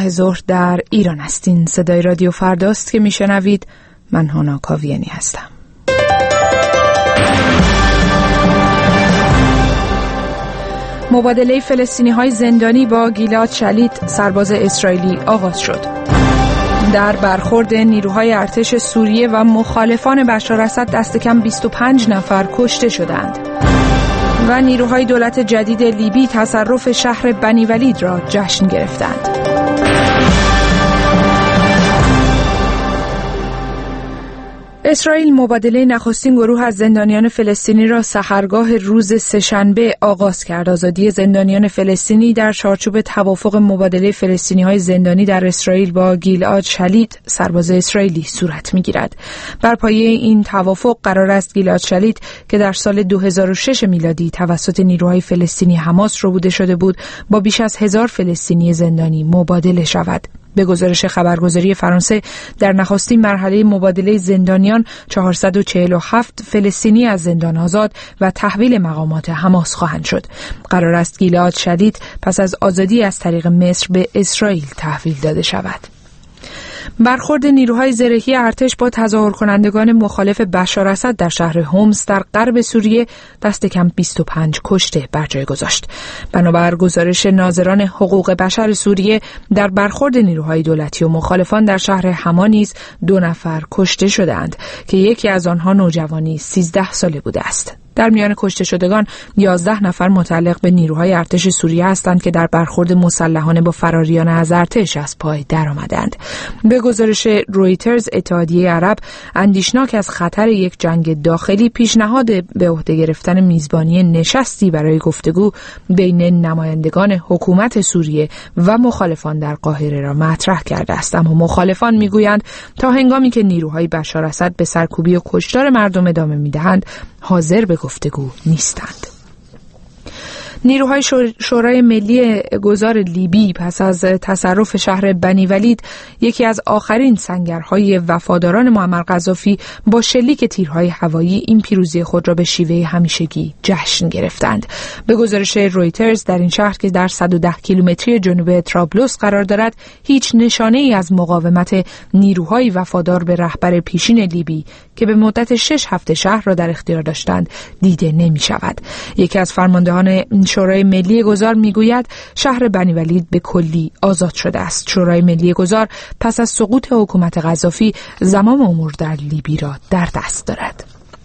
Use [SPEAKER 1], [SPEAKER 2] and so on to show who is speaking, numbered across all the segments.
[SPEAKER 1] ظهر در ایران هستین. صدای رادیو فرداست که میشنوید. من هانا کاویانی هستم. مبادله فلسطینی‌های زندانی با گیلاد شلیت سرباز اسرائیلی آغاز شد. در برخورد نیروهای ارتش سوریه و مخالفان بشار اسد دست کم 25 نفر کشته شدند و نیروهای دولت جدید لیبی تصرف شهر بنی ولید را جشن گرفتند. اسرائیل مبادله نخستین گروه از زندانیان فلسطینی را سحرگاه روز سه‌شنبه آغاز کرد. آزادی زندانیان فلسطینی در چارچوب توافق مبادله فلسطینی‌های زندانی در اسرائیل با گیلاد شلیت سرباز اسرائیلی صورت می‌گیرد. بر پایه این توافق قرار است گیلاد شلیت که در سال 2006 میلادی توسط نیروهای فلسطینی حماس ربوده شده بود، با بیش از 1000 فلسطینی زندانی مبادله شود. به گزارش خبرگزاری فرانسه در نخستین مرحله مبادله زندانیان 447 فلسطینی از زندان آزاد و تحویل مقامات حماس خواهند شد. قرار است گیلاد شلیت پس از آزادی از طریق مصر به اسرائیل تحویل داده شود. برخورد نیروهای زرهی ارتش با تظاهر کنندگان مخالف بشار اسد در شهر حمص در غرب سوریه دست کم 25 کشته بر جای گذاشت. بنابر گزارش ناظران حقوق بشر سوریه، در برخورد نیروهای دولتی و مخالفان در شهر حما نیز 2 نفر کشته شدند که یکی از آنها نوجوانی 13 ساله بوده است. در میان کشته شدگان 11 نفر متعلق به نیروهای ارتش سوریه هستند که در برخورد مسلحانه با فراریان از ارتش از پای درآمدند. به گزارش رویترز، اتحادیه عرب اندیشناک از خطر یک جنگ داخلی پیشنهاد به عهده گرفتن میزبانی نشستی برای گفتگو بین نمایندگان حکومت سوریه و مخالفان در قاهره را مطرح کرده است. اما مخالفان میگویند تا هنگامی که نیروهای بشار اسد به سرکوبی و کشتار مردم ادامه میدهند حاضر به گفتگو نیستند. نیروهای شورای ملی گذار لیبی پس از تصرف شهر بنی ولید، یکی از آخرین سنگرهای وفاداران معمر قذافی، با شلیک تیرهای هوایی این پیروزی خود را به شیوه همیشگی جشن گرفتند. به گزارش رویترز، در این شهر که در 110 کیلومتری جنوب طرابلس قرار دارد، هیچ نشانه‌ای از مقاومت نیروهای وفادار به رهبر پیشین لیبی که به مدت 6 هفته شهر را در اختیار داشتند دیده نمی شود. یکی از فرماندهان شورای ملی گذار میگوید شهر بنی ولید به کلی آزاد شده است. شورای ملی گذار پس از سقوط حکومت قذافی زمام امور در لیبی را در دست دارد.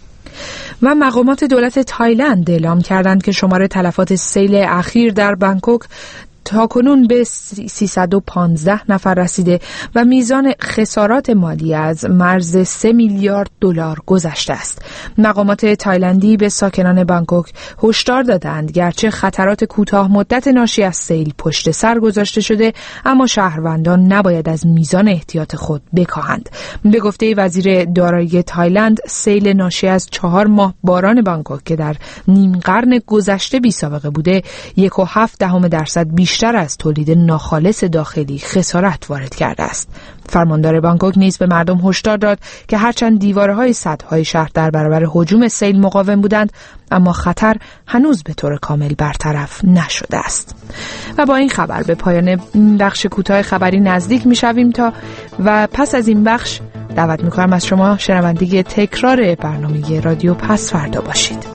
[SPEAKER 1] و مقامات دولت تایلند اعلام کردند که شمار تلفات سیل اخیر در بانکوک تاکنون به 315 نفر رسیده و میزان خسارات مالی از مرز 3 میلیارد دلار گذشته است. مقامات تایلندی به ساکنان بانکوک هشدار دادند گرچه خطرات کوتاه مدت ناشی از سیل پشت سر گذاشته شده، اما شهروندان نباید از میزان احتیاط خود بکاهند. به گفته وزیر دارایی تایلند، سیل ناشی از 4 ماه باران بانکوک که در نیم قرن گذشته بی سابقه بوده، 1.7% بیشتر از تولید ناخالص داخلی خسارت وارد کرده است. فرماندار بانکوک نیز به مردم هشدار داد که هرچند دیوارهای سدهای شهر در برابر هجوم سیل مقاوم بودند، اما خطر هنوز به طور کامل برطرف نشده است. و با این خبر به پایان بخش کوتاه خبری نزدیک می‌شویم و پس از این بخش دعوت می‌کنم از شما شنونده تکرار برنامه رادیو پس فردا باشید.